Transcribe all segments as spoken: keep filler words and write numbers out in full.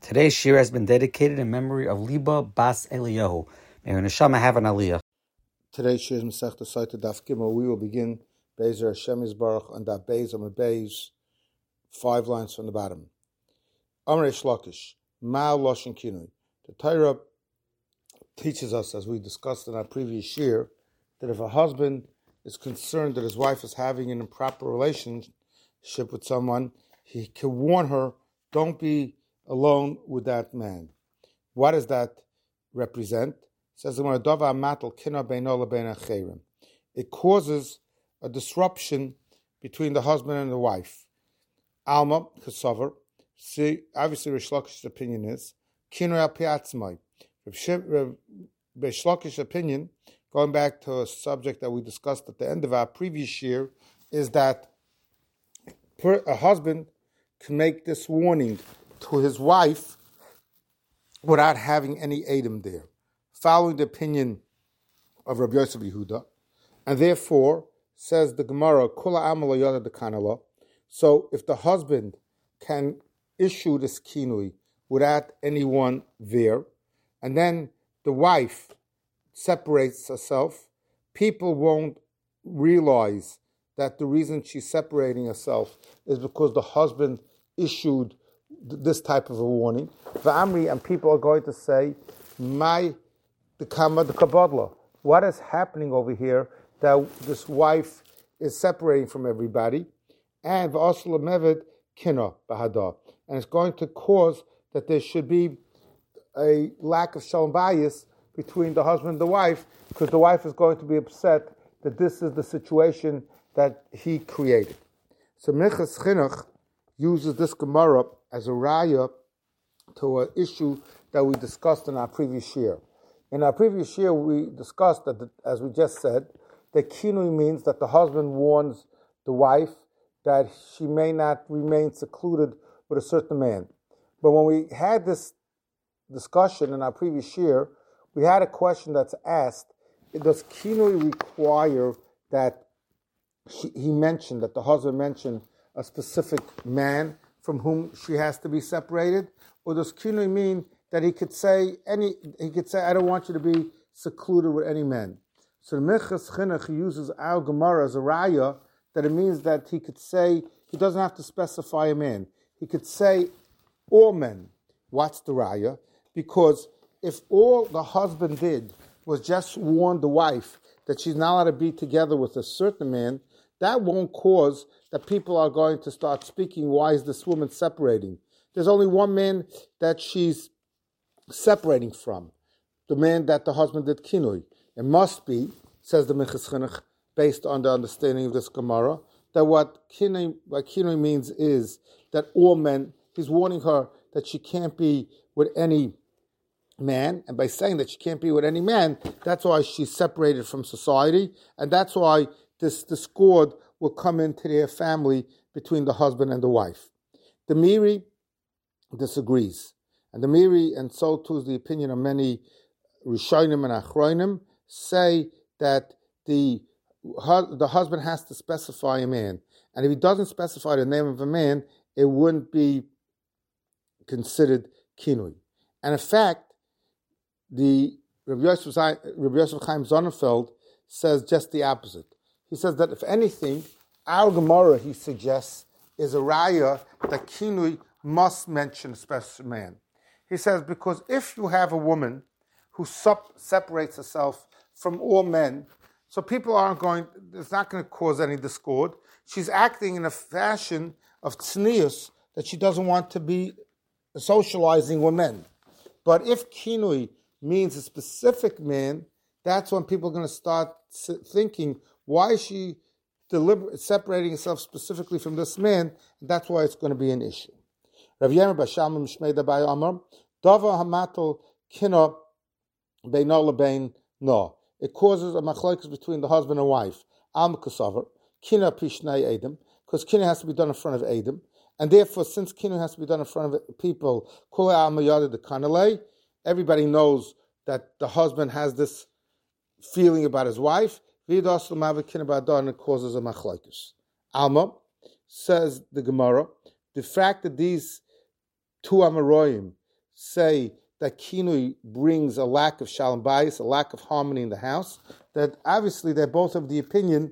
Today's shir has been dedicated in memory of Liba Bas Eliyahu. May her neshama have an aliyah. Today's shir is Masechta Sotah Daf Gimel. We will begin Be'ezer Hashem Yisbarach on Daf Beis Amud Beis, five lines from the bottom. Amrei Shlakish, Ma'al Loshen Kinui. The Torah teaches us, as we discussed in our previous shir, that if a husband is concerned that his wife is having an improper relationship with someone, he can warn her, don't be alone with that man. What does that represent? It says the it causes a disruption between the husband and the wife. Alma Kasover. See, obviously Rish Lakish's opinion is Kinoi al Piatzmai. Rish Lakish's opinion, going back to a subject that we discussed at the end of our previous year, is that a husband can make this warning to his wife without having any Edom there, following the opinion of Rabbi Yosef Yehuda, and therefore, says the Gemara, Kula Amala Yoda de Kanala. So if the husband can issue this kinui without anyone there, and then the wife separates herself, people won't realize that the reason she's separating herself is because the husband issued this type of a warning. V'amri, and people are going to say, "My the kama the kabadla." What is happening over here that this wife is separating from everybody? And v'asla mevid kina bahada, and it's going to cause that there should be a lack of shalom bayis between the husband and the wife, because the wife is going to be upset that this is the situation that he created. So Minchas Chinuch uses this Gemara as a raya to an issue that we discussed in our previous year. In our previous year, we discussed that, the, as we just said, that kinui means that the husband warns the wife that she may not remain secluded with a certain man. But when we had this discussion in our previous year, we had a question that's asked, does kinui require that she, he mentioned, that the husband mentioned a specific man from whom she has to be separated, or does kinui mean that he could say any? He could say, "I don't want you to be secluded with any man." So the Minchas Chinuch uses our Gemara as a raya that it means that he could say he doesn't have to specify a man. He could say all men. What's the raya? Because if all the husband did was just warn the wife that she's not allowed to be together with a certain man, that won't cause that people are going to start speaking, why is this woman separating? There's only one man that she's separating from, the man that the husband did kinui. It must be, says the Minchas Chinuch, based on the understanding of this Gemara, that what kinui, what kinui means is that all men, he's warning her that she can't be with any man, and by saying that she can't be with any man, that's why she's separated from society, and that's why this discord will come into their family between the husband and the wife. The Miri disagrees. And the Miri, and so too is the opinion of many Rishonim and Achronim, say that the, the husband has to specify a man. And if he doesn't specify the name of a man, it wouldn't be considered kinui. And in fact, the Rabbi Yosef, Rabbi Yosef Chaim Sonnenfeld says just the opposite. He says that if anything, our Gemara, he suggests, is a raya that kinui must mention a special man. He says, because if you have a woman who sup- separates herself from all men, so people aren't going, it's not going to cause any discord. She's acting in a fashion of tznius that she doesn't want to be socializing with men. But if kinui means a specific man, that's when people are going to start thinking, why is she deliber- separating herself specifically from this man? And that's why it's going to be an issue. Rav Yemer Bashalom Shmei Dabai Amar, Dava Hamatel Kina Beino Lebein No. It causes a machlokes between the husband and wife. Am Kasavar, Kina Pishnei Edom, because Kina has to be done in front of Edom. And therefore, since Kina has to be done in front of people, Kula Al Mayada de Kanale, everybody knows that the husband has this feeling about his wife. And it causes a machlokes. Alma, says the Gemara, the fact that these two Amoraim say that kinui brings a lack of shalom bayis, a lack of harmony in the house, that obviously they're both of the opinion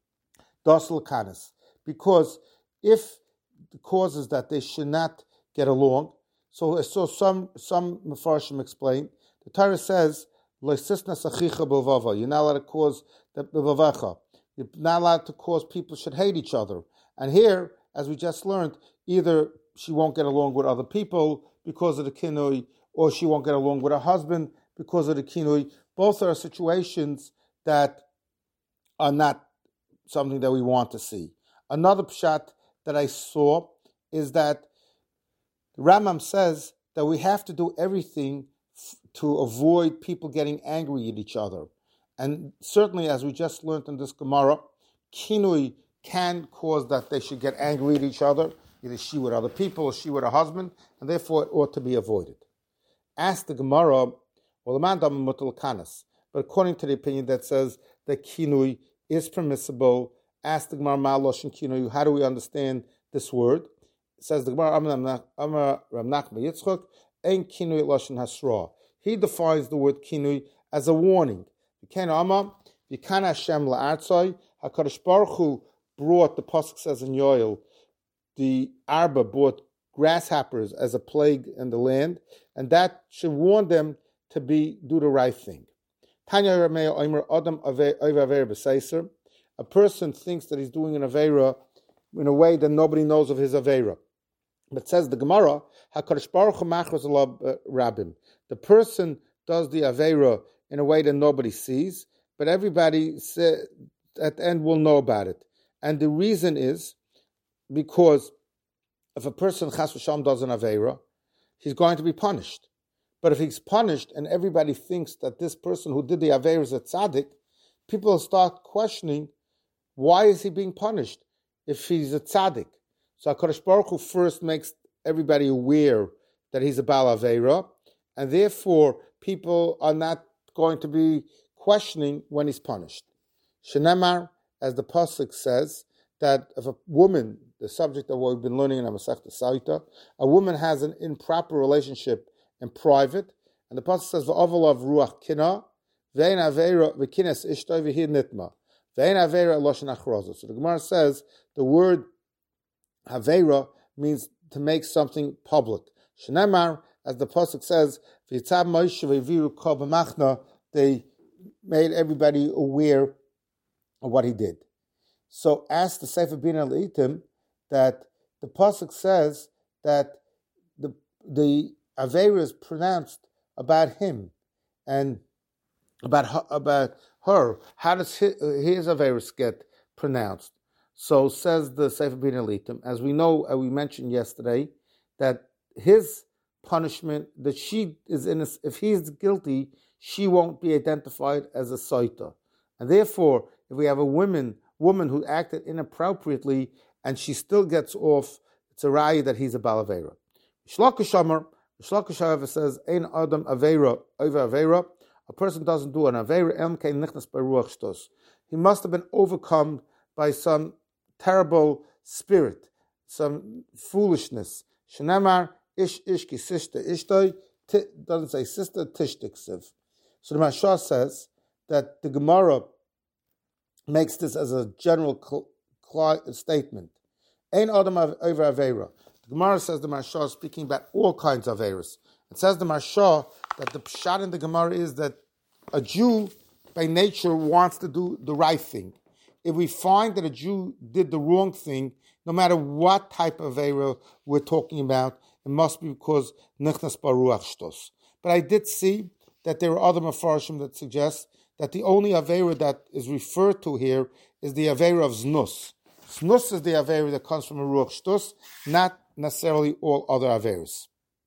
das l'kanis, because if the causes that they should not get along, so so some some Mefarshim explain, the Torah says le'sisnas achicha b'vava, you're not allowed to cause the b'vavacha, you're not allowed to cause people should hate each other. And here, as we just learned, either she won't get along with other people because of the kinui, or she won't get along with her husband because of the kinui. Both are situations that are not something that we want to see. Another pshat that I saw is that the Rambam says that we have to do everything f- to avoid people getting angry at each other. And certainly, as we just learned in this Gemara, kinui can cause that they should get angry at each other, either she with other people or she with her husband, and therefore it ought to be avoided. Ask the Gemara, well, the man dam mutal kanas, but according to the opinion that says that kinui is permissible, ask the Gemara ma loshen kinui, how do we understand this word? It says the Gemara Amar Rav Nachman Yitzchak ein kinui loshen hasra. He defines the word kinui as a warning. V'ken Amar v'kan Hashem la'artzai, HaKadosh Baruch Hu brought, the pasuk says in Yoel, the Arba brought grasshoppers as a plague in the land, and that should warn them to be do the right thing. Tanya Rameh Omer Adam Avera B'Seiser. A person thinks that he's doing an avera in a way that nobody knows of his avera. But says the Gemara, HaKadosh Baruch Hu machros alav rabim. The person does the avera in a way that nobody sees, but everybody say, at the end will know about it. And the reason is because if a person chas v'shalom does an avera, he's going to be punished. But if he's punished and everybody thinks that this person who did the avera is a tzaddik, people start questioning, why is he being punished if he's a tzaddik? So HaKadosh Baruch Hu first makes everybody aware that he's a Baal Aveira, and therefore people are not going to be questioning when he's punished. Shenemar, as the pasuk says, that if a woman, the subject of what we've been learning in Masechta Saita, a woman has an improper relationship in private, and the pasuk says, "V'avolav ruach kina, ve'en aveira v'kines ishtoi v'hi nitma, ve'en aveira loshen achroza." So the Gemara says the word aveira means to make something public. Shenemar, as the pasuk says, "V'yitzab Moshe v'yiviru kol b'machna," they made everybody aware of what he did. So ask the Sefer Bina L'Itim that the pasuk says that the the Aveira is pronounced about him and about her, about her. How does his, his Aveira get pronounced? So says the Sefer Bina L'Itim, as we know, as we mentioned yesterday, that his punishment, that she is innocent, if he is guilty, she won't be identified as a soita. And therefore, if we have a woman woman who acted inappropriately and she still gets off, it's a raya that he's a Baal Aveira. Shlakish Amar, Shlakish however says, Ein Adam Aveira, over Aveira, a person doesn't do an Aveira, Elm Kein Nichnas by Ruach Shtos. He must have been overcome by some terrible spirit, some foolishness. Shenamar, Ish Ishki Sishta Ishtoi, doesn't say sister, Tishtiksiv. So the Mashah says that the Gemara makes this as a general cl- cl- statement. Ein Adam over Aveira. The Gemara says the Mashah is speaking about all kinds of Aveiras. It says the Mashah that the pshat in the Gemara is that a Jew by nature wants to do the right thing. If we find that a Jew did the wrong thing, no matter what type of Aveira we're talking about, it must be because Nichnas Baruach Shtos. But I did see that there are other Mefarshim that suggest that the only Aveira that is referred to here is the Aveira of Znus. Znus is the Aveira that comes from a Ruach Shtus, not necessarily all other Aveiras.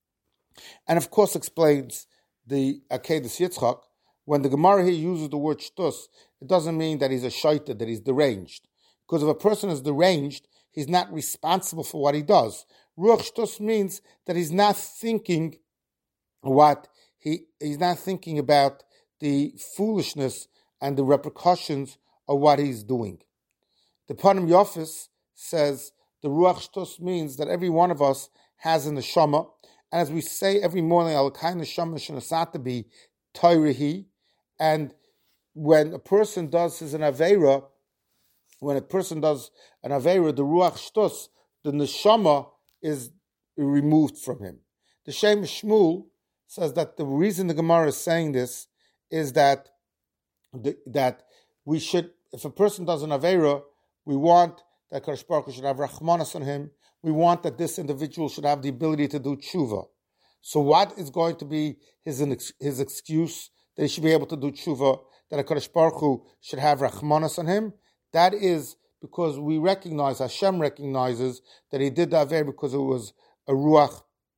And of course explains the Akedas Yitzchak, when the Gemara here uses the word Shtus, it doesn't mean that he's a shaita, that he's deranged. Because if a person is deranged, he's not responsible for what he does. Ruach Shtus means that he's not thinking what he he's not thinking about the foolishness and the repercussions of what he's doing. The Panim Yofis says the Ruach Shtus means that every one of us has an neshama, And as we say every morning, Alakai Neshama Shenasatabi Toirahi, and when a person does his an Aveira, when a person does an Aveira, the Ruach Shtus, the Neshama is removed from him. The Shem Shmuel says that the reason the Gemara is saying this is that the, that we should, if a person does an Aveira, we want that Kadosh Baruch Hu should have Rachmanas on him. We want that this individual should have the ability to do tshuva. So what is going to be his his excuse that he should be able to do tshuva, that a Kadosh Baruch Hu should have Rachmanas on him? That is because we recognize, Hashem recognizes that he did the Aveira because it was a Ruach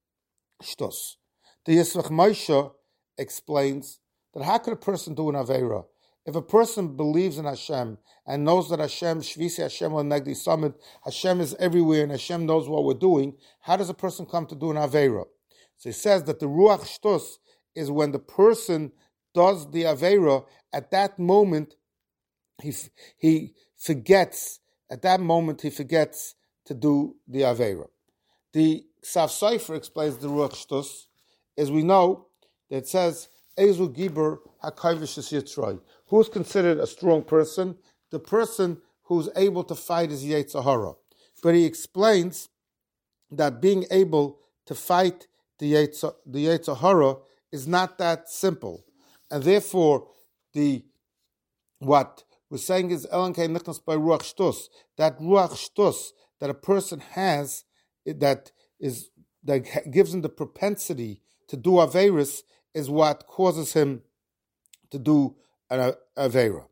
Shtus. The Yisrach Moshe explains that how could a person do an Aveira? If a person believes in Hashem and knows that Hashem, Shvisi Hashem Negdi Summit, Hashem is everywhere and Hashem knows what we're doing, how does a person come to do an Aveira? So he says that the Ruach Shtus is when the person does the Aveira, at that moment he he forgets, at that moment he forgets to do the Aveira. The Ksav Sofer explains the Ruach Shtus, as we know that it says, Ezu Gibor HaKavish Yitzray. Who is considered a strong person? The person who's able to fight his Yetzer Hara. But he explains that being able to fight the Yetzer, the Yetzer Hara is not that simple. And therefore, the what we're saying is Elankei Nichnas by Ruach Shtus. That Ruach Shtus that a person has, that is that gives him the propensity to do Averis, is what causes him to do an Aveira.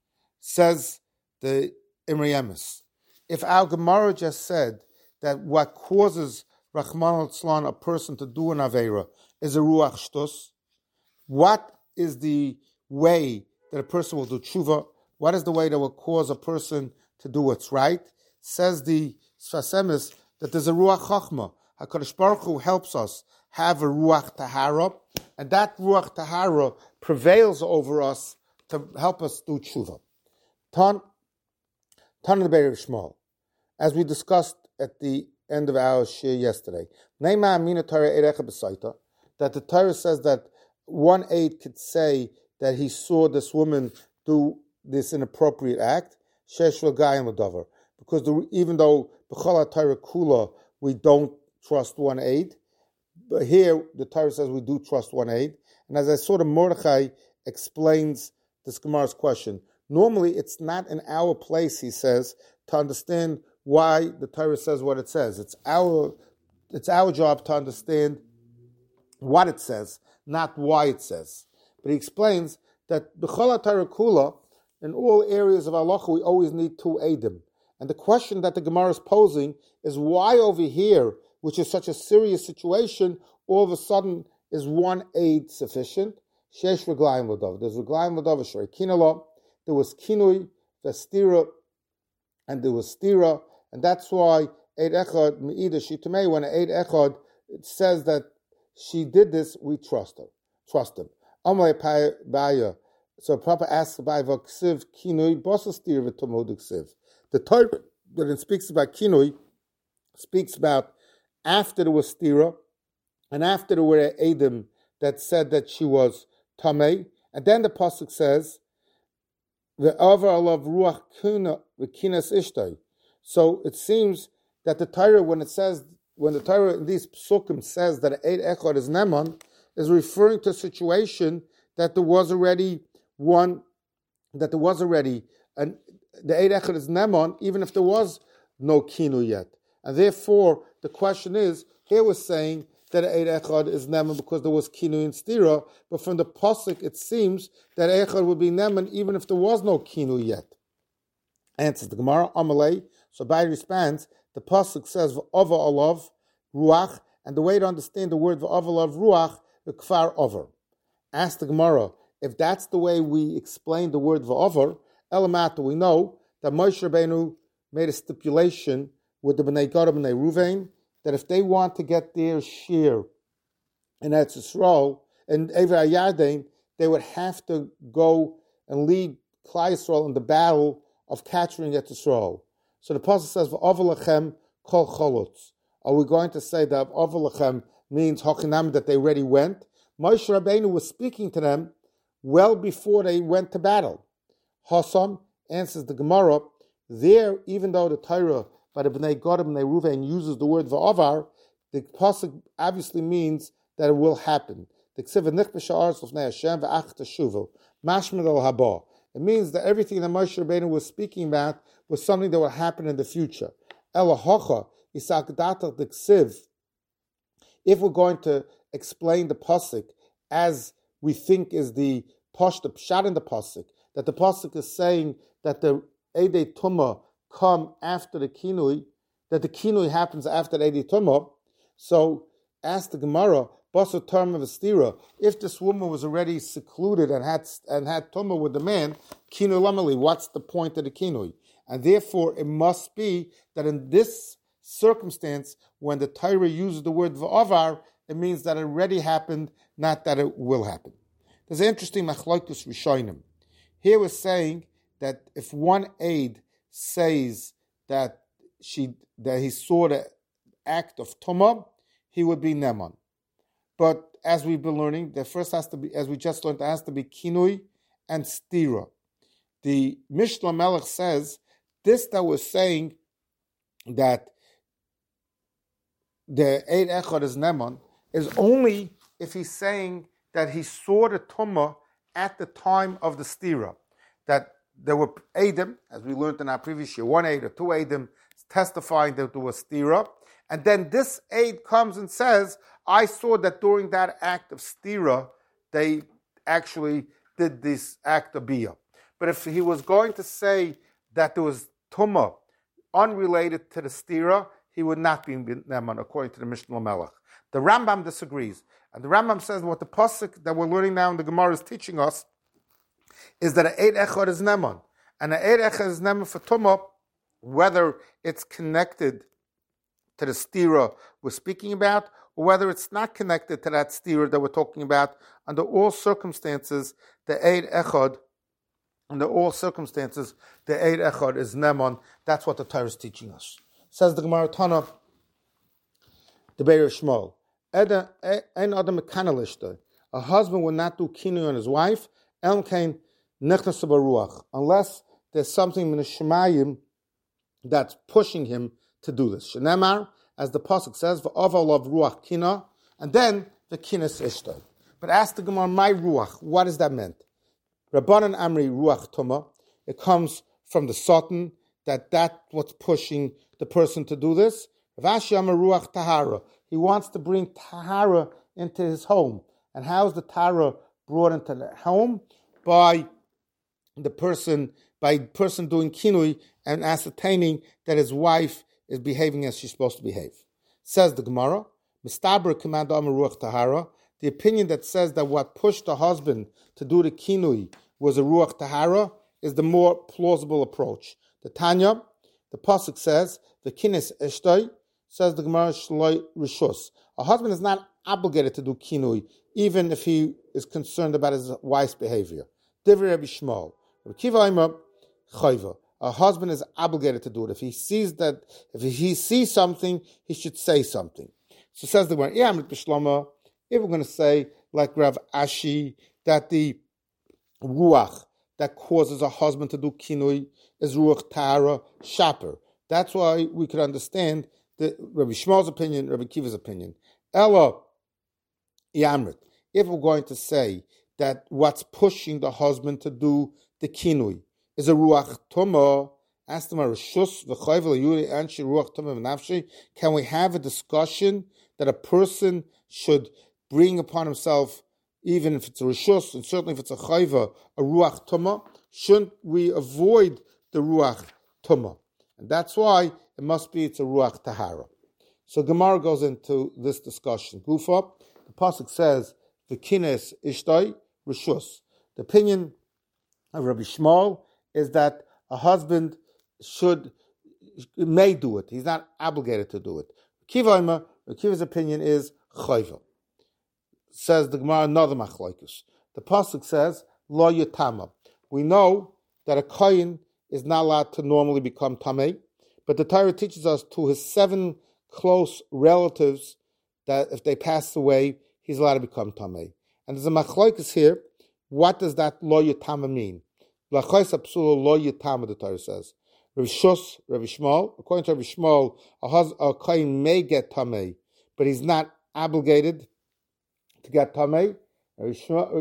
Says the Imre Emes, if our Gemara just said that what causes Rahman al-Tzlan, a person to do an Aveira, is a Ruach Shtus, what is the way that a person will do tshuva? What is the way that will cause a person to do what's right? Says the Sfas Emes that there's a Ruach Chachma. HaKadosh Baruch Hu helps us have a Ruach Tahara, and that Ruach Tahara prevails over us to help us do tshuva. Tan, Tan the Be'er Shmuel, as we discussed at the end of our shir yesterday, Neima Amina Torah Erecha B'Saita, that the Torah says that one aide could say that he saw this woman do this inappropriate act, Shesh L'Gayim L'Davar, because the, even though B'Chol HaTorah Kula we don't trust one aide, but here the Torah says we do trust one aide. And as I saw, the Mordechai explains this Gemara's question. Normally, it's not in our place, he says, to understand why the Torah says what it says. It's our it's our job to understand what it says, not why it says. But he explains that B'chol HaTorah Kula, in all areas of halacha, we always need two eidim. And the question that the Gemara is posing is why over here, which is such a serious situation, all of a sudden is one aid sufficient? Shesh Reglayim L'Dav. There's Reglayim L'Dav, Shrei Kinala. There was Kinui, Vestira, and there was Stira. And that's why Eid Echad, Me'ida Shitamei, when Eid Echad, it says that she did this, we trust her. Trust him. Amalei Baya. So Papa asks about Vaksiv Kinui, Bosa Stira V'Tomod Ksiv. The Torah that it speaks about Kinui speaks about after there was Stira, and after there were Edom that said that she was Tamei, and then the pasuk says, "The over alav ruach kuna v'kinas ishtai." So it seems that the Torah, when it says, when the Torah in these psukim says that Eid Echad is Neman, is referring to a situation that there was already one, that there was already an the Eid Echad is Neman, even if there was no Kinu yet. And therefore, the question is, here we're saying that Eid Echad is Neman because there was Kinu in Stira, but from the Pasuk it seems that Echad would be Neman even if there was no Kinu yet. Answers the Gemara, Amalei. So by response, the Pasuk says, V'ova alav ruach, and the way to understand the word V'ova alav ruach, the kfar over. Ask the Gemara, if that's the way we explain the word V'over, Elamata, we know that Moshe Rabbeinu made a stipulation with the Bnei Gad and Bnei Ruvain that if they want to get their share in Eretz Yisrael and Ever Ayadein, they would have to go and lead Klal Yisrael in the battle of capturing Eretz Yisrael. So the Pasuk says, "V'over lechem kol cholutz." Are we going to say that "V'over lechem" means Hochinam, that they already went. Moshe Rabbeinu was speaking to them well before they went to battle. Hossam answers the Gemara, there, even though the Torah by the Bnei Gad and Bnei Ruvain uses the word va'avar, the pasuk obviously means that it will happen. The Ksiva Nich B'Sha'aretz L'fnei Hashem v'ach teshuvu mashmid al haba. It means that everything that Moshe Rabbeinu was speaking about was something that will happen in the future. Elahocha isak datach the Ksiv. If we're going to explain the pasuk as we think is the posh, the pshat in the pasuk, that the pasuk is saying that the Eidei Tumah come after the Kinui, that the Kinui happens after the Eidei Tumah. So, ask the Gemara, Basar term of a stira, if this woman was already secluded and had and had Tumah with the man, Kinui Lamali, what's the point of the Kinui? And therefore, it must be that in this circumstance, when the Torah uses the word va'avar, it means that it already happened, not that it will happen. There's an interesting machlokes rishonim. Here we're saying that if one aide says that she that he saw the act of tumah, he would be neman. But as we've been learning, there first has to be, as we just learned, there has to be kinui and stira. The Mishnah Melech says this that we're saying that the eid echad is neman is only if he's saying that he saw the tumah at the time of the stira. That there were Eidim, as we learned in our previous year, one Eid or two Eidim testifying that there was stira. And then this Eid comes and says, I saw that during that act of stira, they actually did this act of biyah. But if he was going to say that there was tumah unrelated to the stira, he would not be neman, according to the Mishnah Melech. The Rambam disagrees. And the Rambam says what the pasuk that we're learning now in the Gemara is teaching us is that an eid echad is neman. And an eid echad is neman for tumah, whether it's connected to the stira we're speaking about, or whether it's not connected to that stira that we're talking about. Under all circumstances, the eid echad, under all circumstances, the eid echad is neman. That's what the Torah is teaching us. Says the Gemara Tana, the Beir Shmuel, ein adam mekanalishta. A husband will not do kinui on his wife, elkein nechnas baruach, unless there's something in the shemayim that's pushing him to do this. Shenemar, as the pasuk says, v'aval ruach kina, and then the kinas ishta. But ask the Gemara, my ruach, what does that mean? Rabbanan Amri ruach tuma. It comes from the Satan, that that's what's pushing the person to do this. Rashi Amar ruach tahara. He wants to bring tahara into his home. And how is the tahara brought into the home? By the person, by person doing kinui and ascertaining that his wife is behaving as she's supposed to behave. Says the Gemara, Mistabra command Amar ruach tahara. The opinion that says that what pushed the husband to do the kinui was a ruach tahara is the more plausible approach. The Tanya, the pasuk says, the kinis eshtoi, says the Gemara shloi rishus. A husband is not obligated to do kinui, even if he is concerned about his wife's behavior. Divrei Rabbi Shmuel, Rabbi Kiva Omer chayva. A husband is obligated to do it. If he sees that, if he sees something, he should say something. So says the Gemara, if we're going to say, like Rav Ashi, that the ruach that causes a husband to do kinui is ruach tara shaper. That's why we could understand the Rabbi Shmuel's opinion, Rabbi Kiva's opinion. Ella Yamrit. If we're going to say that what's pushing the husband to do the kinui is a ruach tumah, ask them a rishus v'chayvel yuri anshi ruach tumah v'nafshi. Can we have a discussion that a person should bring upon himself, even if it's a rishus, and certainly if it's a chayva, a ruach tumah? Shouldn't we avoid the ruach tumah? And that's why it must be it's a ruach tahara. So Gemara goes into this discussion. Gufa, the pasuk says, "V'kines ishtoi rishus." The opinion of Rabbi Shmuel is that a husband should may do it. He's not obligated to do it. Kiva Kiva's opinion is chayva. Says the Gemara another machlokes. The pasuk says lo yatama. We know that a kohen is not allowed to normally become tamei, but the Torah teaches us to his seven close relatives that if they pass away, he's allowed to become tamei. And there's a machlokes here. What does that lo yitama mean? L'chayis apsula lo yitama, the Torah says. Rav Shus, Rav Shmuel, according to Rav Shmuel, a, hus- a kohen may get tamei, but he's not obligated to get tamei. Rav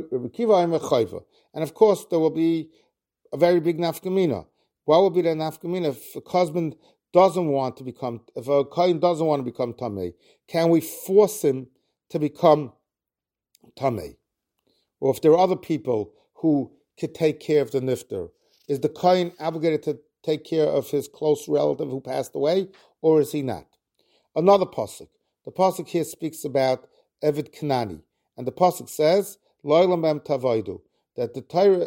Kiva, and of course there will be a very big nafkamina. What will be the nafkamina if a husband doesn't want to become, if a kohen doesn't want to become tamei? Can we force him to become tamei? Or if there are other people who could take care of the nifter, is the kohen obligated to take care of his close relative who passed away, or is he not? Another pasuk. The pasuk here speaks about Eved Kanani, and the pasuk says, "Loylam em tavaydu," that the Torah,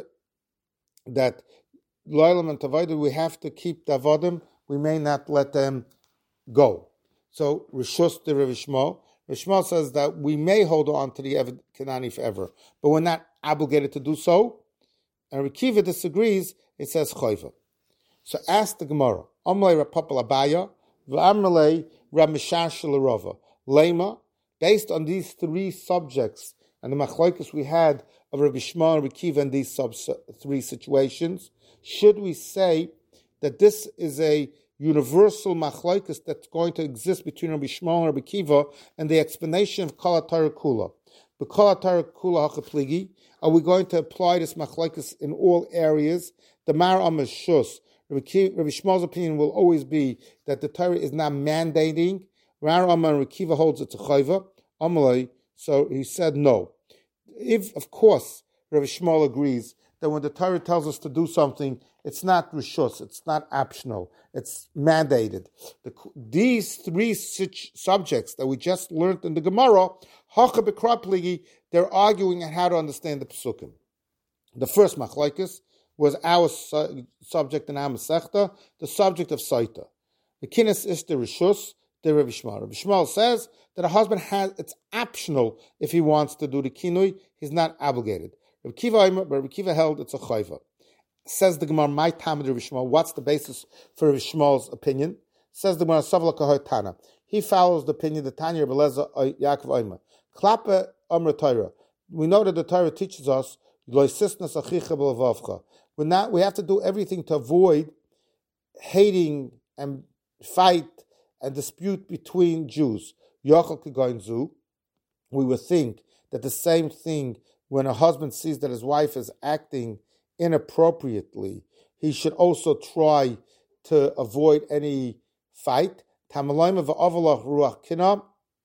that Loylam em tavaydu, we have to keep the avodim, we may not let them go. So Rishus de Rav Shmuel, Rav Shmuel says that we may hold on to the Eved Kanani forever, but we're not obligated to do so. And Rav Kiva disagrees. It says Choiva. So ask the Gemara, Amrei Rapapa Labaya, V'amrei Ramishar Shalarova, Lema, based on these three subjects and the machlokes we had of Rabbi Shmuel and Rabbi Kiva in these sub- three situations, should we say that this is a universal machlokes that's going to exist between Rabbi Shmuel and Rabbi Kiva and the explanation of Kol HaTorah Kula? The Kol HaTorah Kula HaChapligi, are we going to apply this machlokes in all areas? The Mar Amar Shus, Rabbi Shmuel's opinion will always be that the Torah is not mandating. Rar Amar and Rabbi Kiva holds it to Chayva. Amalei, so he said no. If, of course, Rabbi Shmuel agrees that when the Torah tells us to do something, it's not rishus, it's not optional, it's mandated. The, these three subjects that we just learned in the Gemara, Hacha B'Krapligi, they're arguing on how to understand the Pesukim. The first machlokes was our su- subject in our Masechta, the subject of Saita. The Kinnis is the Rishus, the Rabbi Shmuel. Rabbi Shmuel says that a husband has, it's optional if he wants to do the Kinui, he's not obligated. Rabbi Kiva, but Rabbi Kiva held it's a Chayva. Says the Gemara, my Talmud Rabbi Shmuel, what's the basis for Rabbi Shmuel's opinion? Says the Gemara, Savla Kahar Tana. He follows the opinion, the Tanya Rabbi Leza Yaakov Oima. Klappe Amr Torah. We know that the Torah teaches us, we're not, we have to do everything to avoid hating and fight and dispute between Jews. We would think that the same thing when a husband sees that his wife is acting inappropriately, he should also try to avoid any fight. The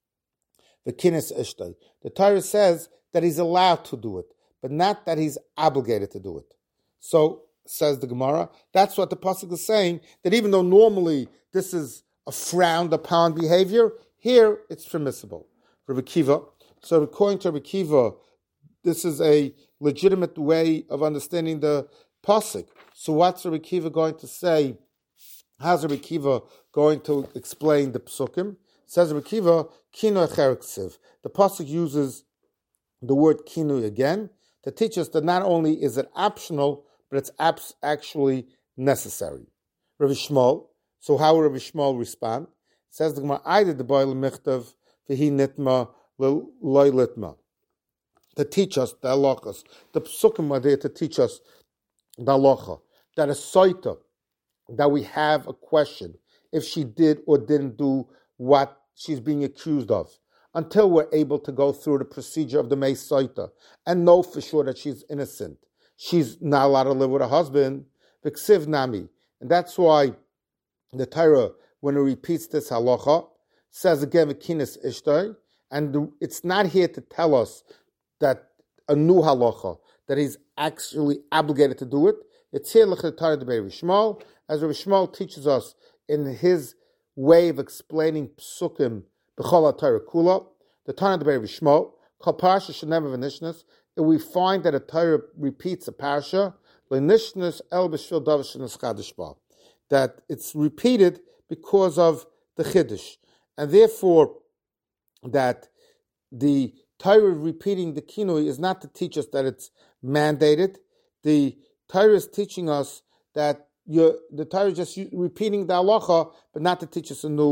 Torah says that he's allowed to do it, but not that he's obligated to do it. So, says the Gemara, that's what the pasuk is saying, that even though normally this is a frowned upon behavior, here it's permissible. Rabbi Kiva, so according to Rabbi Kiva, this is a legitimate way of understanding the pasuk. So what's Rabbi Kiva going to say? How's Rabbi Kiva going to explain the psukim? Says Rabbi Kiva, kinu echereksiv. The pasuk uses the word kinu again to teach us that not only is it optional, but it's abs- actually necessary. Rabbi Shmuel, so how will Rabbi Shmuel respond? Says the Gemara, I did the boy l'michtav v'hi nitma loy litma. To teach us the halachas. The psukim are there to teach us the halacha. That a soita, that we have a question if she did or didn't do what she's being accused of, until we're able to go through the procedure of the Mei Soita and know for sure that she's innocent. She's not allowed to live with her husband, v'ksiv nami. And that's why the Torah, when it repeats this halacha, says again, v'kinis ishtai, and it's not here to tell us that a new halacha, that he's actually obligated to do it. It's here, l'chei Torah de Rabbi Shmuel, as Rabbi Shmuel teaches us in his way of explaining psukim, b'chol HaTorah kula, the Torah de Rabbi Shmuel, kol parasha shenever v'nishnas, and we find that a Torah repeats a parasha, l'nishnas el b'shvil davar shenas chadash ba, that it's repeated because of the chiddush, and therefore that the Torah repeating the kinui is not to teach us that it's mandated. The Torah is teaching us that you're, the Torah is just repeating the halacha, but not to teach us a new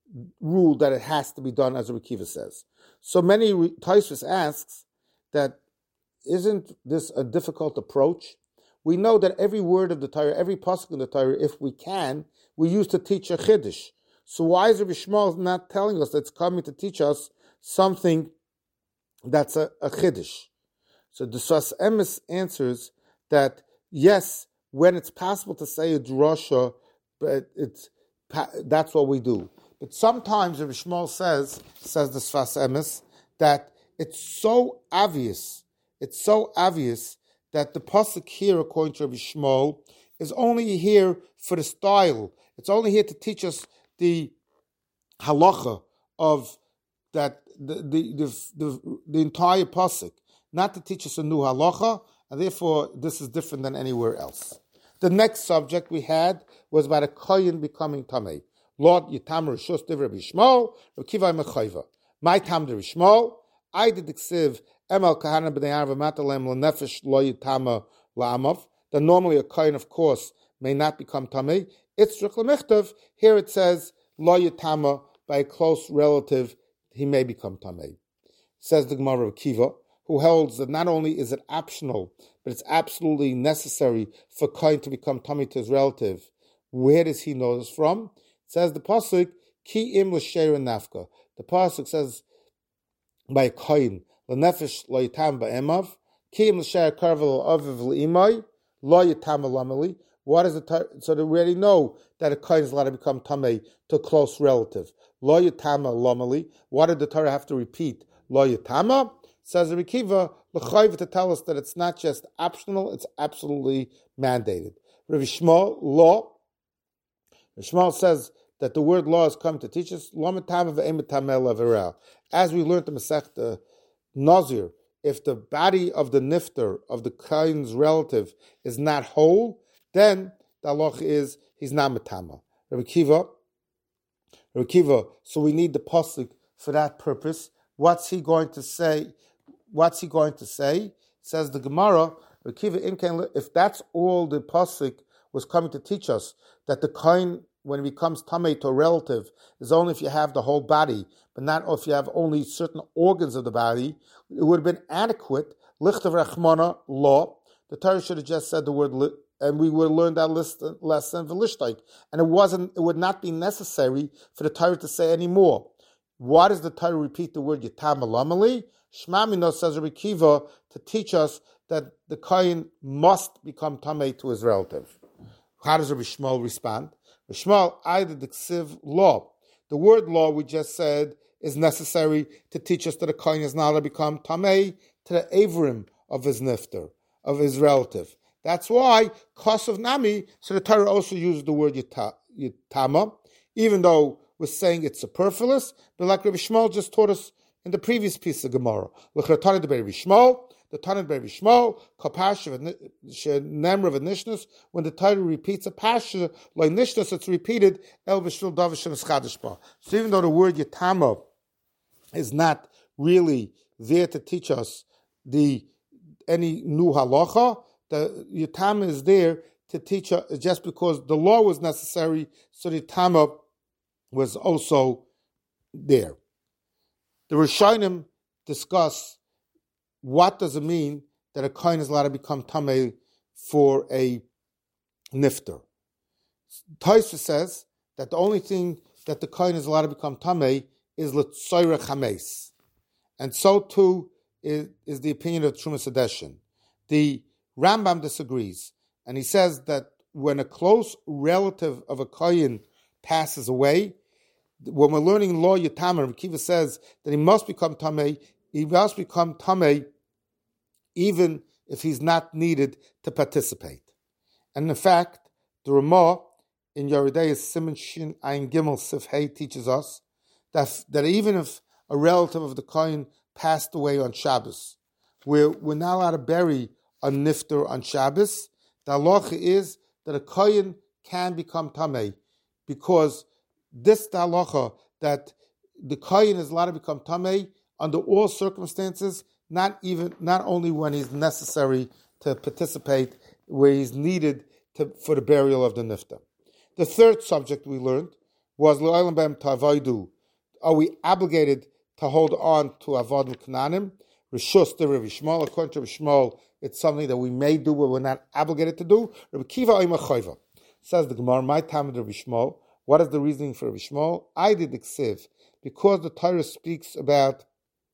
rule that it has to be done as Rabbi Akiva says. So many Tosfos asks that isn't this a difficult approach? We know that every word of the Torah, every pasuk in the Torah, if we can, we use to teach a chiddush. So why is Rabbi Shmuel not telling us that it's coming to teach us something that's a, a chiddush? So the Sfas Emes answers that yes, when it's possible to say a drasha, but it's that's what we do. But sometimes Rabbi Shmuel says, says the Sfas Emes, that it's so obvious, it's so obvious that the pasuk here, according to Rabbi Shmuel, is only here for the style. It's only here to teach us the halacha of that the the the, the, the entire pasuk, not to teach us a new halacha, and therefore this is different than anywhere else. The next subject we had was about a kohen becoming tamei. Lord Yitam Rishus Div Rabbi Shmuel, Rabbi Kiva Mechayva. My tam de Shmuel, I did eksiv Emel Kahana b'nei Arva Matalem L'Nefesh Lo Yitama La'amav. That normally a kohen, of course, may not become tamei. It's Tzrich L'Michtav. Here it says Lo Yitama, by a close relative, he may become tamei. Says the Gemara of Kiva, who holds that not only is it optional, but it's absolutely necessary for kohen to become tamei to his relative. Where does he know this from? It says the pasuk Ki im l'sheir nafka. The pasuk says by a kohen l'nefesh lo yitam ba'emav Ki im l'sheir karvel aviv l'imai lo yitam l'amali. What is the so that we already know that a kohen is allowed to become tamei to a close relative. Lo yitam l'amali. What did the Torah have to repeat? Lo yitama. Says Rabbi Kiva l'chayv to tell us that it's not just optional; it's absolutely mandated. Rabbi Shmuel law. Rabbi Shmuel says that the word law has come to teach us as we learned the Masechta Nazir. If the body of the nifter of the kohen's relative is not whole, then the halach is he's not metama. Rabbi Kiva, Rabbi Kiva. So we need the pasuk for that purpose. What's he going to say? What's he going to say? Says the Gemara, Rabbi Kiva, if that's all the pasuk was coming to teach us, that the kohen, when it becomes tamei to a relative, is only if you have the whole body, but not if you have only certain organs of the body, it would have been adequate. Lichtav Rachmana law. The Torah should have just said the word, li, and we would have learned that lesson for lishtaik. And it wasn't. It would not be necessary for the Torah to say any more. Why does the Torah repeat the word yitam alamali? Shmamino, says Rabbi Kiva, to teach us that the kohen must become tamei to his relative. How does Rabbi Shmuel respond? Rabbi Shmuel, either the ksiv law. The word law we just said is necessary to teach us that a kohen is not to become tamei to the avrim of his nifter, of his relative. That's why kosav nami. So the Torah also uses the word yita, yitama, even though we're saying it's superfluous. But like Rabbi Shmuel just taught us in the previous piece of Gemara, l'chatani de Rabbi Shmuel. The Tanit Rabbi Shmuel, Kapasha Nemra V'Nishnas. When the Torah repeats a pasha like Nishnas, it's repeated El V'Shvil Davish Chadashba. So even though the word Yatama is not really there to teach us the any new halacha, the Yatama is there to teach us just because the law was necessary. So the Yatama was also there. The Rishonim discuss what does it mean that a kohen is allowed to become tamei for a nifter. Tosfos says that the only thing that the kohen is allowed to become tamei is l'tzoyre chames, and so too is, is the opinion of Trumas Hadeshin. The Rambam disagrees, and he says that when a close relative of a kohen passes away, when we're learning law Yitama, Rabbi Kiva says that he must become tamei. He must become tamei even if he's not needed to participate. And in fact, the Ramah in Yeridei Siman Shin Ayin Gimel Sif Hey teaches us that, that even if a relative of the kohen passed away on Shabbos, we're, we're not allowed to bury a nifter on Shabbos, the halacha is that a kohen can become tamei, because this the halacha that the kohen is allowed to become tamei under all circumstances, not even not only when he's necessary to participate, where he's needed to, for the burial of the nifta. The third subject we learned was L'olam b'em tavaydu. Are we obligated to hold on to avodim knanim? Rishus de Rabbi Shmuel, according to Rabbi Shmuel, it's something that we may do, but we're not obligated to do. Rabbi Kiva oima chayva. Says the Gemara, my time with Rabbi Shmuel. What is the reasoning for Rabbi Shmuel? I did the ksiv, because the Torah speaks about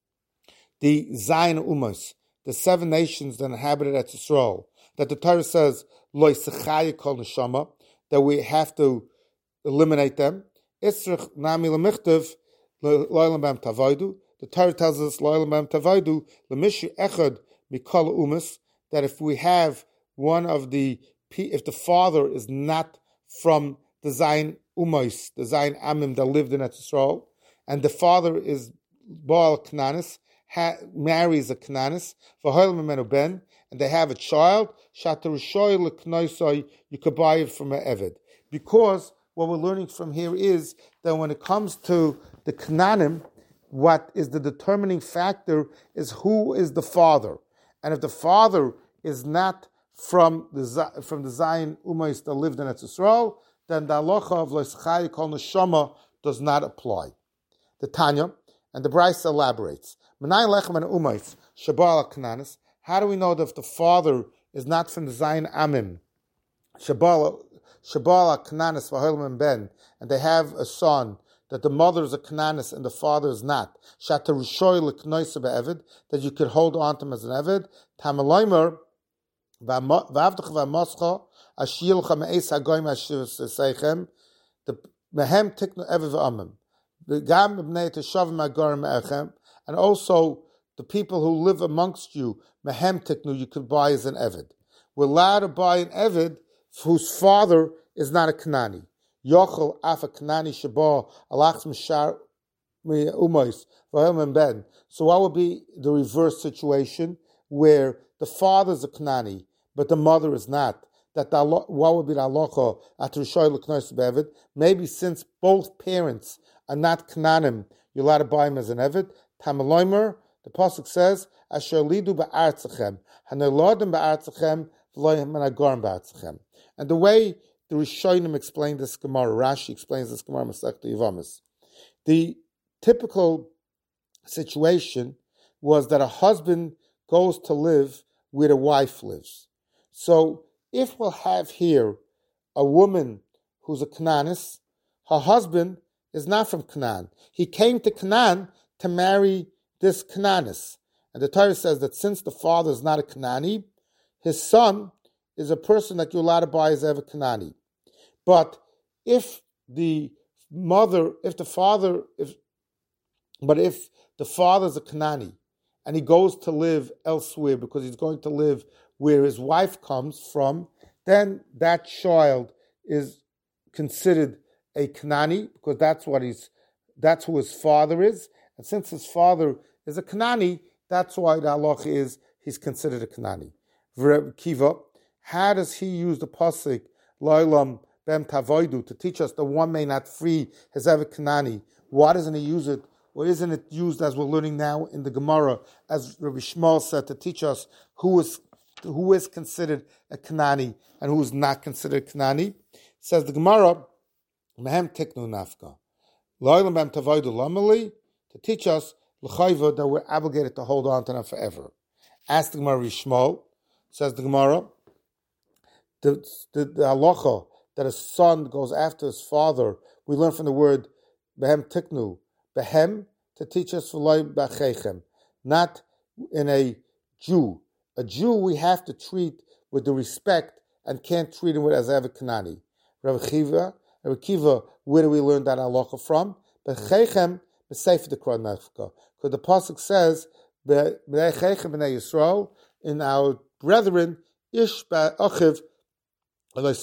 the Zayin Umas, the seven nations that inhabited Eretz Yisrael, that the Torah says, Lo Yisechaye Kol Neshama, that we have to eliminate them. Isrich Nami Lemichtav, Lo'elam Bam Tavaydu. The Torah tells us, Lo'elam Bam Tavaydu, Lemishu Echad Mikol Umas, that if we have one of the, if the father is not from the Zayin Umas, the Zayin Amim that lived in Eretz Yisrael, and the father is Baal Knanis, ha, marries a Knanis, V'hoyel Memenu Ben, and they have a child, Shatarushoy L'Knoisoi, you could buy it from an Eved. Because what we're learning from here is that when it comes to the Knanim, what is the determining factor is who is the father. And if the father is not from the from the Zayin Umayis that lived in Eretz Yisrael, then the halacha of Lo Yisechaye Kol Neshama does not apply. The Tanya, and the Brisa elaborates. Menai lechem and Umayis, Shabal Knanis. How do we know that if the father is not from the Zayin Amim, Shabal Shabal Knanis v'holim Ben, and they have a son, that the mother is a Knanis and the father is not, Shatarushoy L'Knoisa be'Eved, that you could hold on to him as an Eved. Tamaloimer v'avdach v'amoscha ashiyilcha me'es hagoyim ashiv seichem, the mehem tiknu Eved v'amim, the gam b'nei teshavim agorim me'echem, and also the people who live amongst you, mehem tiknu, you could buy as an Eved. We're allowed to buy an Eved whose father is not a Knani. Yochel afa Knani shaba alachs mishar umais v'hom ben. So what would be the reverse situation where the father is a Knani but the mother is not? That the, what would be the halacha at Rishoy l'knois be'eved? Maybe since both parents are not Knanim, you're allowed to buy him as an Eved. Tamaloimer, the pasuk says, Asher lidu ba'artzachem haneladim ba'artzachem v'loyim menagorim ba'artzachem. And the way the Rishonim explain this Gemara, Rashi explains this Gemara, Masechta Yevamis. The typical situation was that a husband goes to live where the wife lives. So if we'll have here a woman who's a Knanis, her husband is not from Canaan. He came to Canaan to marry this Knanis. And the Torah says that since the father is not a Knaani, his son is a person that you're allowed to buy as ever Kanani. But if the mother, if the father, if but if the father's a Kanani and he goes to live elsewhere because he's going to live where his wife comes from, then that child is considered a Kanani because that's what he's, that's who his father is. And since his father is a Kanani, that's why the halacha is he's considered a Kanani. Reb Kiva, how does he use the pasuk Lo'elam Bem Tavoidu to teach us that one may not free his ever Kanani? Why doesn't he use it? Or isn't it used as we're learning now in the Gemara, as Rabbi Shmuel said, to teach us who is who is considered a Kanani and who is not considered Kanani? Says the Gemara, Mehem Tiknu Nafka. Lo'elam Bem Tavoidu Lamali, to teach us l'chayva that we're obligated to hold on to them forever. Ask the Gemara Shmuel, says the Gemara, the, the, the halacha that a son goes after his father, we learn from the word behem tiknu, behem, to teach us v'loy b'achechem, not in a Jew. A Jew we have to treat with the respect and can't treat him with as ever Kanani. Rabbi Kiva, Rabbi Kiva, where do we learn that halacha from? B'chechem b'seif dekra nefka, because the pasuk says b'chechem b'nei Yisrael, in our brethren ish ba'achiv. Says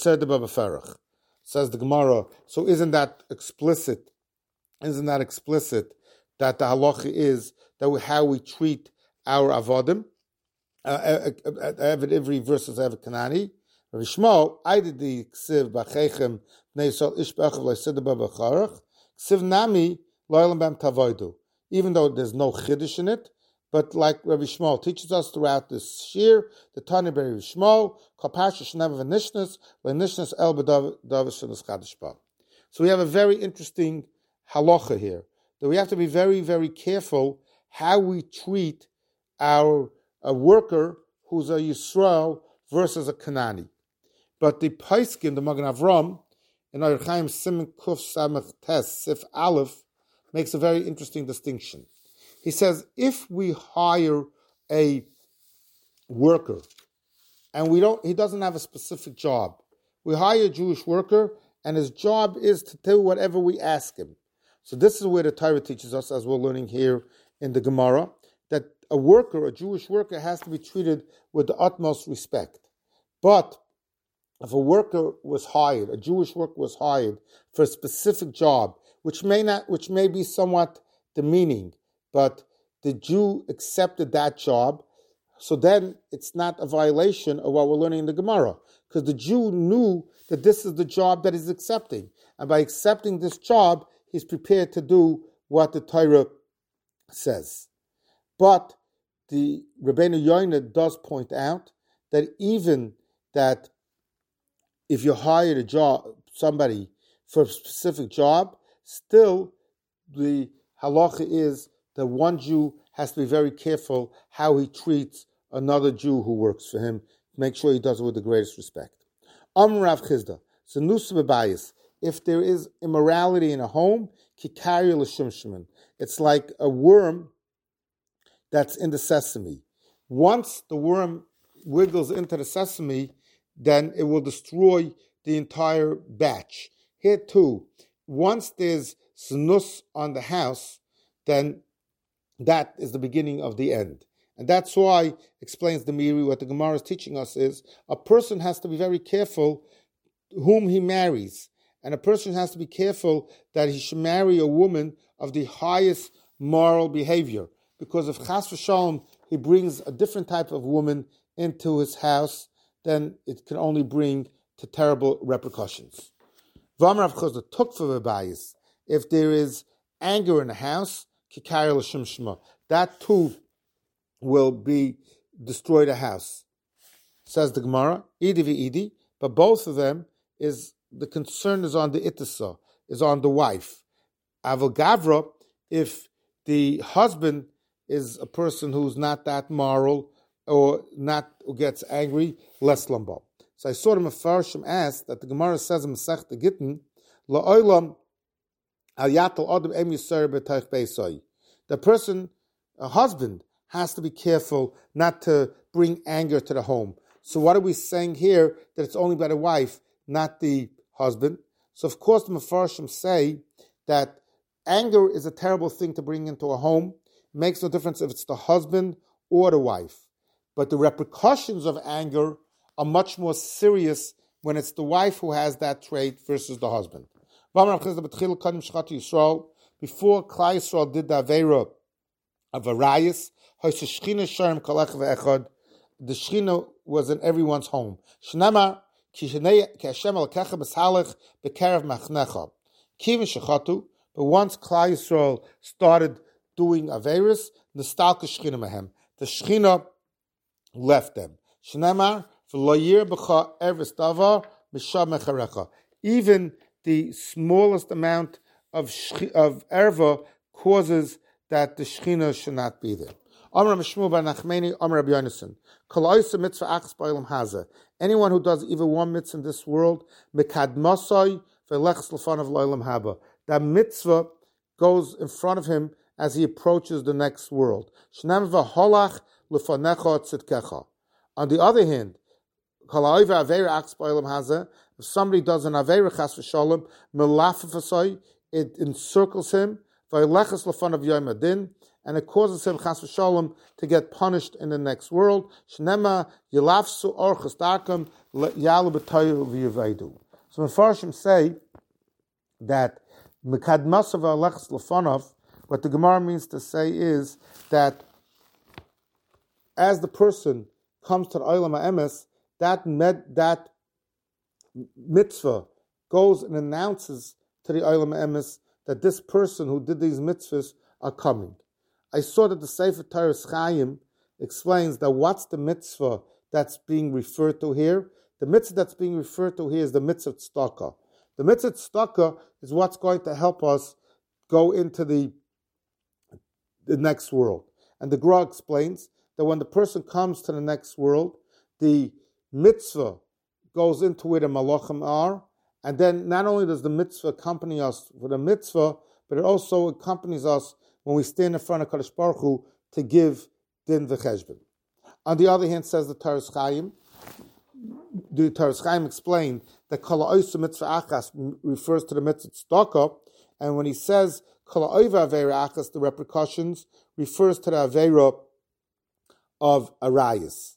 the Gemara, so isn't that explicit? Isn't that explicit that the halacha is that we, how we treat our avodim? Uh, every verse is ever Kanani. Rabbi Shmuel, I did the ksiv b'chechem b'nei Yisrael ish b'achiv l'seder b'bacharach ksiv nami lo'elam b'em tavoidu. Even though there's no chiddush in it, but like Rabbi Shmuel teaches us throughout this shir, the Tanya Rabbi Shmuel, Kapasha Shnev V'Nishnas, V'Nishnas El B'Davish V'Nishchadish Ba. So we have a very interesting halacha here, that we have to be very, very careful how we treat our a worker who's a Yisrael versus a Kanani. But the Paiskim, the Magen Avram, in Orach Chaim Siman Kuf Samach Tes Sif Aleph, makes a very interesting distinction. He says, if we hire a worker and we don't, he doesn't have a specific job, we hire a Jewish worker and his job is to do whatever we ask him. So this is where the Torah teaches us, as we're learning here in the Gemara, that a worker, a Jewish worker, has to be treated with the utmost respect. But if a worker was hired, a Jewish worker was hired for a specific job, which may not, which may be somewhat demeaning, but the Jew accepted that job, so then it's not a violation of what we're learning in the Gemara, because the Jew knew that this is the job that he's accepting, and by accepting this job, he's prepared to do what the Torah says. But the Rabbeinu Yoina does point out that even that if you hired a job, somebody for a specific job, still the halacha is that one Jew has to be very careful how he treats another Jew who works for him, make sure he does it with the greatest respect. Amr Rav Chizda, Zanus Bebayis, if there is immorality in a home, Kikari L'Shimshman, it's like a worm that's in the sesame. Once the worm wiggles into the sesame, then it will destroy the entire batch. Here too, once there's snus on the house, then that is the beginning of the end. And that's why, explains the Miri, what the Gemara is teaching us is, a person has to be very careful whom he marries. And a person has to be careful that he should marry a woman of the highest moral behavior. Because if Chas v'Shalom, he brings a different type of woman into his house, then it can only bring to terrible repercussions. If there is anger in the house, that too will be destroy the house. Says the Gemara, idi v'idi, but both of them is the concern is on the itisa, is on the wife. Aval gavra, if the husband is a person who's not that moral or not who gets angry, less lamba. So I saw the Mefarshim ask that the Gemara says in Masechta Gittin, la'olam al yatal adam em yisar b'teich beisai. The person, a husband, has to be careful not to bring anger to the home. So what are we saying here? That it's only by the wife, not the husband. So of course the Mefarshim say that anger is a terrible thing to bring into a home. It makes no difference if it's the husband or the wife. But the repercussions of anger are much more serious when it's the wife who has that trait versus the husband. Before Klal Yisrael did the Aveira of Arayis, the Shechina was in everyone's home. Shnamar but once Klal Yisrael started doing Aveiros, the Shechina left them. Even the smallest amount of shchi, of erva causes that the Shechina should not be there. Anyone who does even one mitzvah in this world, that mitzvah goes in front of him as he approaches the next world. On the other hand, if somebody does an Aveira Chas v'Shalom, it encircles him, and it causes him Chas v'Shalom to get punished in the next world. So Mefarshim say that what the Gemara means to say is that as the person comes to the Olam HaEmes, that med, that mitzvah goes and announces to the Olam HaEmes that this person who did these mitzvahs are coming. I saw that the Sefer Torah Chaim explains that what's the mitzvah that's being referred to here? The mitzvah that's being referred to here is the mitzvah tzedakah. The mitzvah tzedakah is what's going to help us go into the, the next world. And the Gra explains that when the person comes to the next world, the mitzvah goes into where the malachim are, and then not only does the mitzvah accompany us for the mitzvah, but it also accompanies us when we stand in front of Kadosh Baruch Hu to give din v'cheshbon. On the other hand, says the Toras Chaim, the Toras Chaim explained that Kol ha'osa mitzvah achas refers to the mitzvah tzedakah, and when he says Kol ha'ova aveira achas, the repercussions, refers to the aveira of arayis.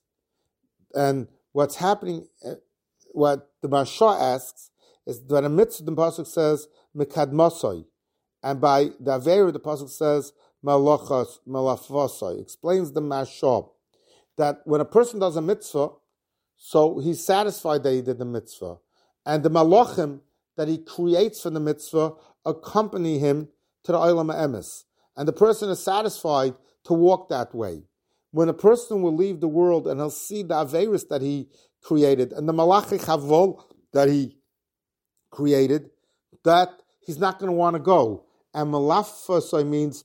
And what's happening, what the Marsha asks, is that a mitzvah, the pasuk says mikadmasai, and by the aveira, the pasuk says malachas malafasai. Explains the Marsha that when a person does a mitzvah, so he's satisfied that he did the mitzvah, and the malachim that he creates for the mitzvah accompany him to the olam ha'emes, and the person is satisfied to walk that way. When a person will leave the world and he'll see the averis that he created and the malachi chavol that he created, that he's not going to want to go. And malafasai means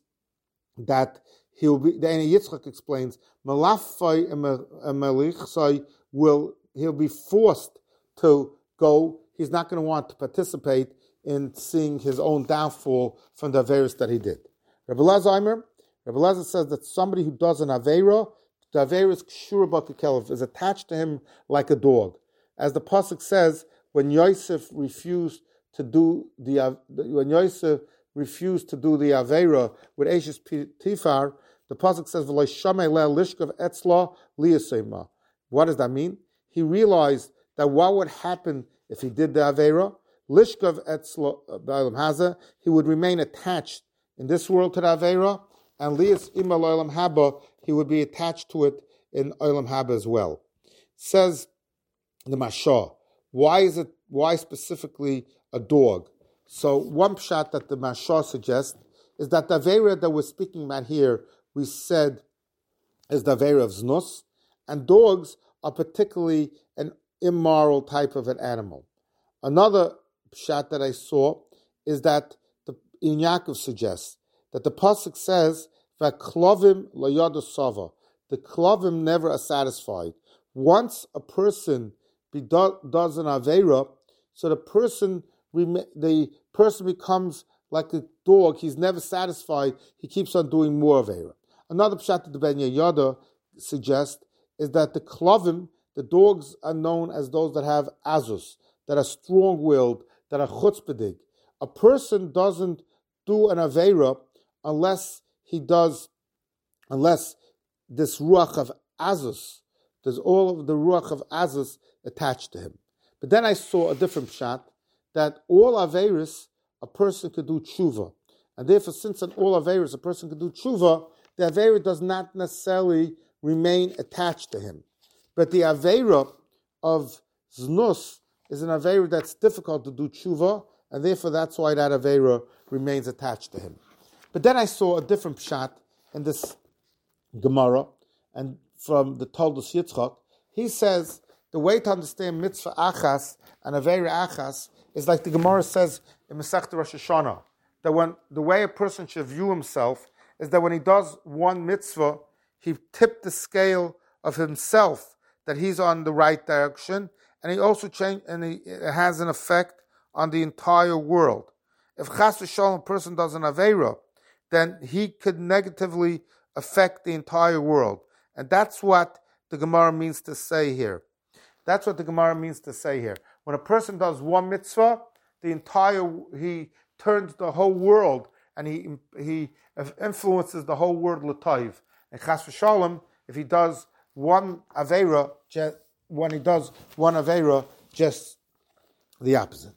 that he'll be. The Ein Yitzchak explains malafai and malichsai will he'll be forced to go. He's not going to want to participate in seeing his own downfall from the averis that he did. Rabbi Lazar Rabbi Lezer says that somebody who does an Aveira, the Aveira is kshura b'kekelev, is attached to him like a dog. As the pasuk says, when Yosef refused to do the when Yosef refused to do the Aveira with Eshes Tifar, the pasuk says, "V'lo shamei le'el lishkav etzla liyasema." What does that mean? He realized that what would happen if he did the Aveira, lishkav etzla b'olam hazeh, he would remain attached in this world to the Aveira, and Lias Imal Olam Haba, he would be attached to it in Olam Haba as well. Says the Mashah, why is it, why specifically a dog? So one pshat that the Mashah suggests is that the Aveira that we're speaking about here, we said, is the Aveira of Znus, and dogs are particularly an immoral type of an animal. Another pshat that I saw is that the In Yaakov suggests that the pasuk says that klovim layada sava, the klovim never are satisfied. Once a person be do, does an aveira, so the person the person becomes like a dog. He's never satisfied. He keeps on doing more aveira. Another pshat that the Ben Yehoyada suggests is that the klovim, the dogs, are known as those that have azus, that are strong-willed, that are chutzpahdik. A person doesn't do an aveira unless he does, unless this ruach of azus, there's all of the ruach of azus attached to him. But then I saw a different pshat, that all aveiros, a person could do tshuva. And therefore, since in all aveiros, a person could do tshuva, the aveira does not necessarily remain attached to him. But the aveira of znus is an aveira that's difficult to do tshuva, and therefore that's why that aveira remains attached to him. But then I saw a different pshat in this Gemara, and from the Toldos Yitzchak, he says the way to understand mitzvah achas and aveira achas is like the Gemara says in Masechta Rosh Hashanah, that when the way a person should view himself is that when he does one mitzvah, he tipped the scale of himself, that he's on the right direction, and he also change, and he, it has an effect on the entire world. If chas v'shalom a person does an aveira, then he could negatively affect the entire world. And that's what the Gemara means to say here. That's what the Gemara means to say here. When a person does one mitzvah, the entire, he turns the whole world, and he he influences the whole world l'tayv. And chas v'shalom, if he does one aveira, just, when he does one aveira, just the opposite.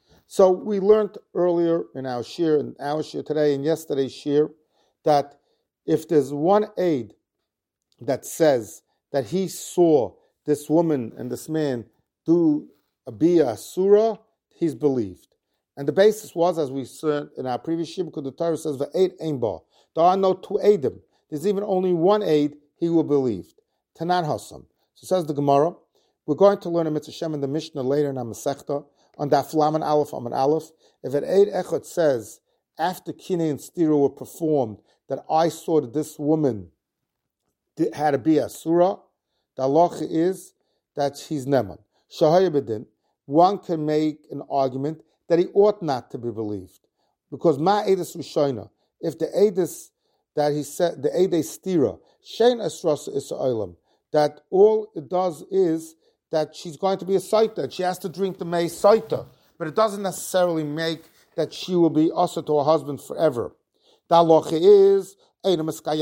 So we learned earlier in our shir, in our shir today, and yesterday's shir, that if there's one aid that says that he saw this woman and this man do a bia asura, he's believed. And the basis was, as we said in our previous shir, because the Torah says, "Va'ed ein ba." There are no two aidim. There's even only one aid, he will believe. Tanan Hasam. So says the Gemara, we're going to learn a mitzvah Shem in the Mishnah later in our Masechta on Daf Laman Aleph Aman Aleph, if an Eid Echad says, after Kinei and Stira were performed, that I saw that this woman had to be a surah, the halacha is that she's neman. Shahaya B'din, one can make an argument that he ought not to be believed. Because ma edus rishoina, if the edus that he said, the edus stira, shein esrasa isa'olam, that all it does is that she's going to be a saita, and she has to drink the mei saita, but it doesn't necessarily make that she will be also to her husband forever. The halacha is, you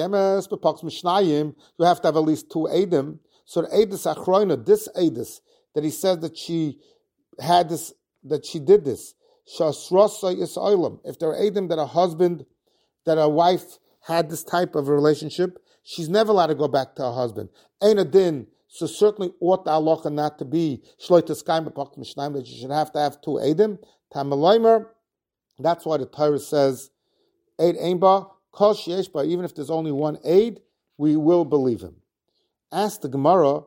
have to have at least two edim. So the edus achroina, this edus, that he says that she had this, that she did this, if there are edim that a husband, that a wife had this type of a relationship, she's never allowed to go back to her husband. Ein adin, so certainly ought the halacha not to be that you should have to have two edim. Tamalaymer, that's why the Torah says, Eid einba, kol sheyesh ba, even if there's only one aid, we will believe him. Ask the Gemara,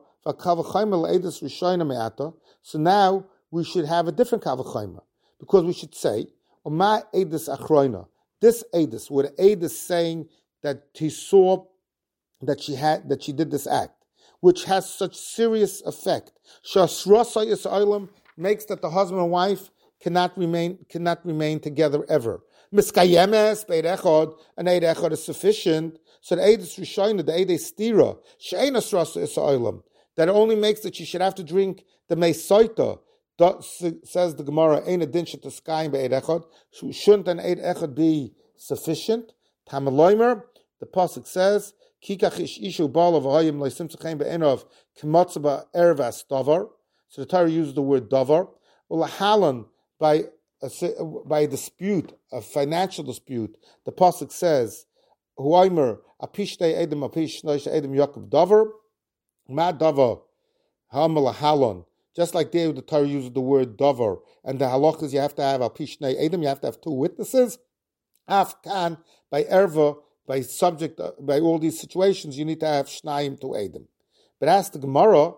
so now we should have a different kavachayma, because we should say, Oma edus achroina, this edus, where the edus saying that he saw that she had that she did this act, which has such serious effect, shasrasa yisraelim, makes that the husband and wife cannot remain cannot remain together ever. Miskayemes beid echad, an eid echad is sufficient. So the edus rishoina, the edus stira, she'ein asrasa yisraelim, that only makes that she should have to drink the meisaita. Says the Gemara, ein adin shetaskayim beid echad. Shouldn't an eid echad be sufficient? Tamaloimer, the pasuk says, Kikach ish ishu bal of hayim leisim tzachayim be'enov k'matzah ervas davar. So the Torah uses the word davar. Ulahalan, by a, by a dispute, a financial dispute, the pasuk says, Huaymer apishtei edem apish noish edem Yaakov davar, ma davar hamalahalon. Just like there, the Torah uses the word davar, and the halachas you have to have apishnei edem, you have to have two witnesses. Afkan, by erva, by subject, by all these situations, you need to have shnayim to edem. But ask the Gemara,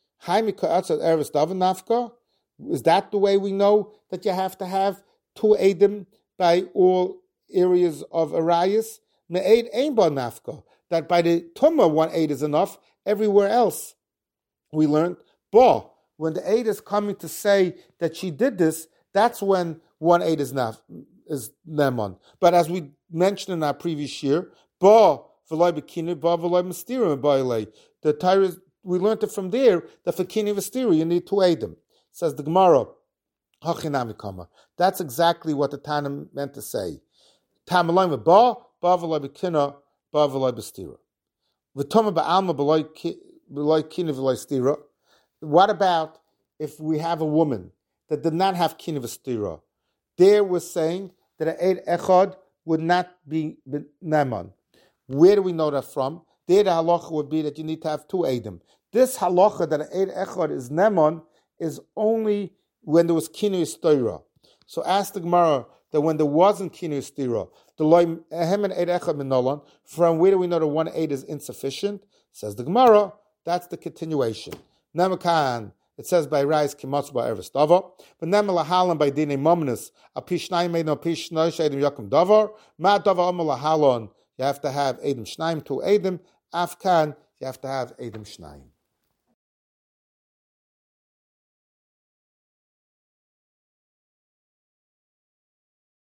is that the way we know that you have to have two edem by all areas of arayas? Me'ed ein ba nafka, that by the tumah one aid is enough. Everywhere else, we learned ba, when the aid is coming to say that she did this, that's when one aid is naf is neman. But as we mentioned in our previous year, ba v'loy b'kinu, ba v'loy m'stira b'ilay. The Torah, we learned it from there that for kinu v'stira you need two edim. Says the Gemara, hachinami kama. That's exactly what the Tana meant to say. Tamalayim ba ba v'loy b'kinu, ba v'loy b'stira. V'toma ba'alma b'loy kinu v'loy stira. What about if we have a woman that did not have kinu v'stira? There we're saying that an eid echad would not be neman. Where do we know that from? There the halacha would be that you need to have two eidim. This halacha that an eid echad is neman is only when there was kinu stira. So ask the Gemara that when there wasn't kinu stira, the loy ehem and eid echad minolan, from where do we know that one eid is insufficient? Says the Gemara, that's the continuation. Nemakan, it says by rise kimatz ba erves davar, but nemel halan by dine momnus a pishnayim edim pish noish edim yakum davar ma davar amel halon. You have to have edim shnaim to edim afkan. You have to have edim shnaim.